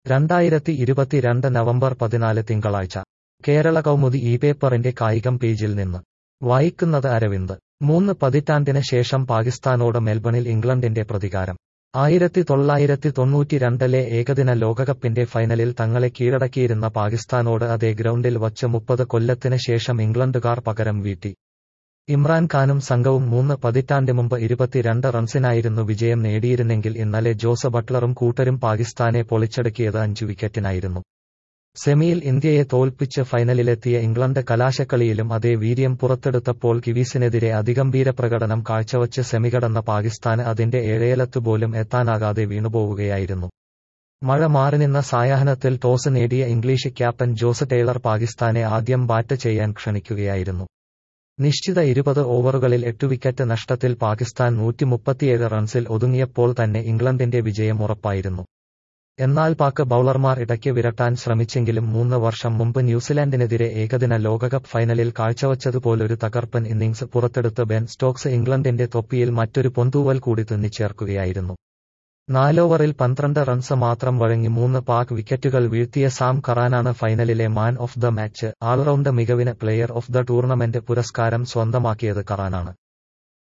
2022 November 14 തിങ്കളാഴ്ച കേരള കൗമുദി ഈ പേപ്പറിന്റെ കായികം പേജിൽ നിന്ന് വായിക്കുന്നത് അരവിന്ദ് 3 പതിറ്റാണ്ടിന് ശേഷം പാകിസ്ഥാനോട് മെൽബണിൽ ഇംഗ്ലണ്ടിന്റെ പ്രതികാരം 1992-ലെ ഏകദിന ലോകകപ്പിന്റെ ഫൈനലിൽ തങ്ങളെ കീഴടക്കിയിരുന്ന പാകിസ്ഥാനോട് അതേ ഗ്രൗണ്ടിൽ വച്ച് 30 കൊല്ലത്തിന് ശേഷം ഇംഗ്ലണ്ടുകാർ പകരം വീട്ടി. ഇമ്രാൻ ഖാനും സംഘവും 3 പതിറ്റാണ്ട് മുമ്പ് 22 റൺസിനായിരുന്നു വിജയം നേടിയിരുന്നെങ്കിൽ ഇന്നലെ ജോസ് ബട്ട്ലറും കൂട്ടരും പാകിസ്ഥാനെ പൊളിച്ചടുക്കിയത് 5 വിക്കറ്റിനായിരുന്നു. സെമിയിൽ ഇന്ത്യയെ തോൽപ്പിച്ച് ഫൈനലിലെത്തിയ ഇംഗ്ലണ്ട് കലാശക്കളിയിലും അതേ വീര്യം പുറത്തെടുത്തപ്പോൾ കിവീസിനെതിരെ അതിഗംഭീര പ്രകടനം കാഴ്ചവച്ച് സെമികടന്ന പാകിസ്ഥാന് അതിന്റെ ഏഴേലത്തുപോലും എത്താനാകാതെ വീണുപോവുകയായിരുന്നു. മഴ മാറിനിന്ന സായാഹ്നത്തിൽ ടോസ് നേടിയ ഇംഗ്ലീഷ് ക്യാപ്റ്റൻ ജോസ് ടെയ്ലർ പാകിസ്ഥാനെ ആദ്യം ബാറ്റ് ചെയ്യാൻ ക്ഷണിക്കുകയായിരുന്നു. നിശ്ചിത 20 ഓവറുകളിൽ 8 വിക്കറ്റ് നഷ്ടത്തിൽ പാകിസ്ഥാൻ 137 റൺസിൽ ഒതുങ്ങിയപ്പോൾ തന്നെ ഇംഗ്ലണ്ടിന്റെ വിജയം ഉറപ്പായിരുന്നു. എന്നാൽ പാക് ബൌളർമാർ ഇടയ്ക്ക് വിരട്ടാൻ ശ്രമിച്ചെങ്കിലും 3 വർഷം മുമ്പ് ന്യൂസിലാൻഡിനെതിരെ ഏകദിന ലോകകപ്പ് ഫൈനലിൽ കാഴ്ചവച്ചതുപോലൊരു തകർപ്പൻ ഇന്നിംഗ്സ് പുറത്തെടുത്ത് ബെൻ സ്റ്റോക്സ് ഇംഗ്ലണ്ടിന്റെ തൊപ്പിയിൽ മറ്റൊരു പൊന്തൂവൽ കൂടി തുന്നിച്ചേർക്കുകയായിരുന്നു. 4 ഓവറിൽ 12 റൺസ് മാത്രം വഴങ്ങി 3 പാക് വിക്കറ്റുകൾ വീഴ്ത്തിയ സാം കറാനാണ് ഫൈനലിലെ man of the match. All round മികവിന് പ്ലെയർ ഓഫ് ദ ടൂർണമെന്റ് പുരസ്കാരം സ്വന്തമാക്കിയത് കറാനാണ്.